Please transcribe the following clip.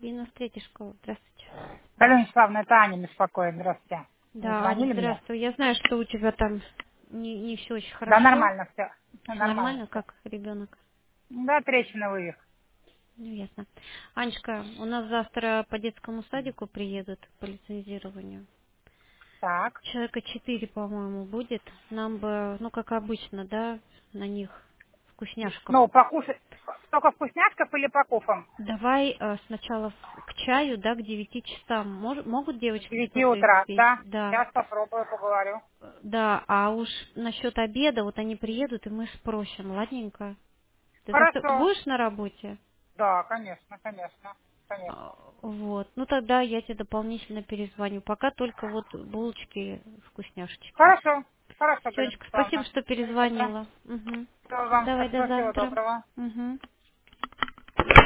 93-я школа. Здравствуйте. Галина Вячеславовна, это Аня беспокоит. Здравствуйте. Вы Да, Аня, звонили мне? здравствуй. Я знаю, что у тебя там не все очень Да, хорошо. нормально все. Все Нормально нормально, все. как ребенок? Да, трещина вывих. Ну, ясно. Анечка, у нас завтра по детскому садику приедут по лицензированию. Так. Человека 4, по-моему, будет. Нам бы, ну, как обычно, да, на них вкусняшков. Ну, покушать только вкусняшков или по кофам? Давай сначала к чаю, да, к 9 часам. Могут С девочки 9 что-то утра, испечь? да. Да. Сейчас попробую, поговорю. Да, а уж насчет обеда, вот они приедут, и мы спросим, ладненько? Ты завтра Хорошо. будешь на работе? Да, конечно, конечно. Конечно. Вот. Ну тогда я тебе дополнительно перезвоню. Пока только вот булочки, вкусняшечки. Хорошо. Хорошо, Галина Сенечка, спасибо, Вячеславовна. что Спасибо. перезвонила. Угу. Всего вам Давай, до всего завтра. доброго. Угу.